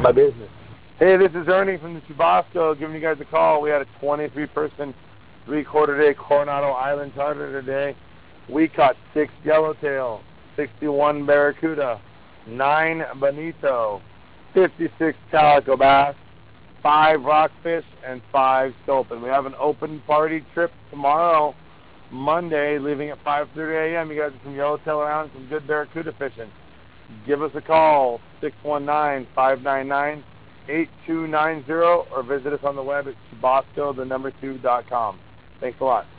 my business. Hey, this is Ernie from the Chubasco giving you guys a call. We had a 23-person, 3/4-day Coronado Island charter today. We caught 6 yellowtail, 61 barracuda, 9 bonito, 56 calico bass, 5 rockfish, and 5 sculpin. We have an open party trip tomorrow, Monday, leaving at 5:30 a.m. You guys are some yellowtail around, some good barracuda fishing. Give us a call, 619-599-8290, or visit us on the web at Chubasco2.com. Thanks a lot.